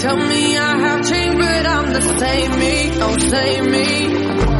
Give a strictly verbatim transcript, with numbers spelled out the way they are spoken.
Tell me I have changed, but I'm the same me. Don't save me.